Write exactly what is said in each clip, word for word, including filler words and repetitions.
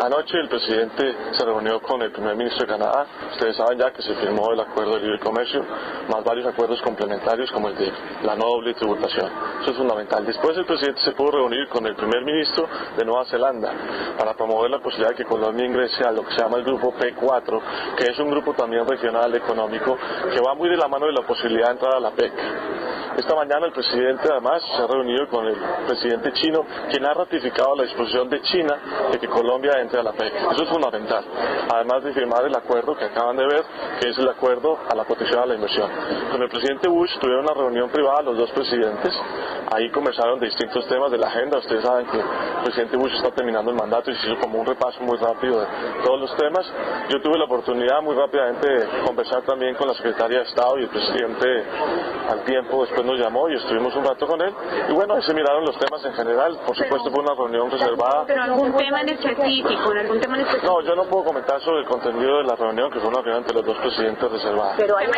Anoche el presidente se reunió con el primer ministro de Canadá. Ustedes saben ya que se firmó el acuerdo de libre comercio, más varios acuerdos complementarios como el de la no doble tributación. Eso es fundamental. Después el presidente se pudo reunir con el primer ministro de Nueva Zelanda para promover la posibilidad de que Colombia ingrese a lo que se llama el grupo P cuatro, que es un grupo también regional económico que va muy de la mano de la posibilidad de entrar a la P E C. Esta mañana el presidente además se ha reunido con el presidente chino, quien ha ratificado la disposición de China de que Colombia entre a la P E C. Eso es fundamental, además de firmar el acuerdo que acaban de ver, que es el acuerdo a la protección a la inversión. Con el presidente Bush tuvieron una reunión privada los dos presidentes, ahí conversaron de distintos temas de la agenda. Ustedes saben que el presidente Bush está terminando el mandato y se hizo como un repaso muy rápido de todos los temas. Yo tuve la oportunidad muy rápidamente de conversar también con la secretaria de Estado y el presidente al tiempo después nos llamó y estuvimos un rato con él y bueno, ahí se miraron los temas en general. Por supuesto fue una reunión reservada. ¿Pero algún tema en específico? ¿En algún tema en específico? No, yo no puedo comentar sobre el contenido de la reunión, que fue una reunión entre los dos presidentes reservada. Pero hay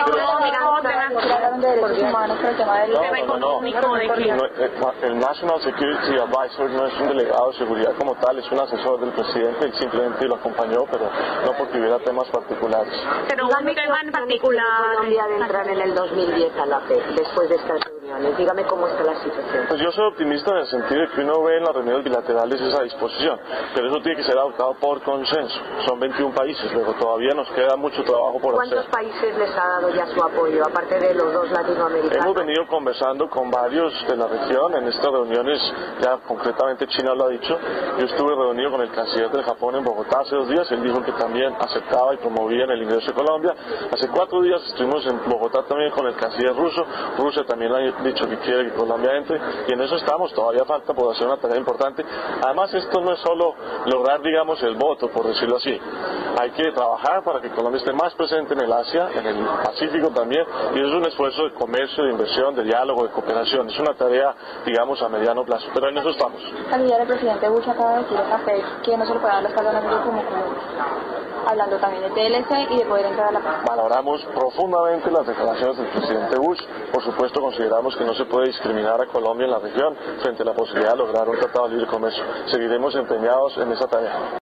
No, no, no. El National Security Advisor no es un delegado de seguridad como tal, es un asesor del presidente, él simplemente lo acompañó, pero no porque hubiera temas particulares. Pero un tema en particular. Colombia de entrar en el dos mil diez a la P E C, después de estas reuniones. Dígame cómo está la situación. Pues yo soy optimista en el sentido de que uno ve en las reuniones bilaterales esa disposición, pero eso tiene que ser adoptado por consenso. Son veintiún países, luego todavía nos queda mucho trabajo por hacer. ¿Cuántos países les ha dado ya su apoyo, aparte de los dos latinoamericanos? Hemos venido conversando con varios de la región, en estas reuniones, ya concretamente China lo ha dicho. Yo estuve reunido con el canciller del Japón en Bogotá hace dos días, él dijo que también aceptaba y promovía el ingreso de Colombia. Hace cuatro días estuvimos en Bogotá también con el canciller ruso, Rusia también ha dicho que quiere que Colombia entre y en eso estamos, todavía falta por hacer una tarea importante. Además esto no es solo lograr, digamos, el voto, por decirlo así. Hay que trabajar para que Colombia esté más presente en el Asia, en el Pacífico también, y eso es un esfuerzo de comercio, de inversión, de diálogo, de cooperación. Es una tarea, digamos, a mediano plazo, pero en eso estamos. Calidad del presidente Bush acaba de decir en la P E C que no se le puede dar la espalda a un amigo como Colombia, hablando también de T L C y de poder entrar a la P E C. Valoramos profundamente las declaraciones del presidente Bush. Por supuesto consideramos que no se puede discriminar a Colombia en la región frente a la posibilidad de lograr un tratado de libre comercio. Seguiremos empeñados en esa tarea.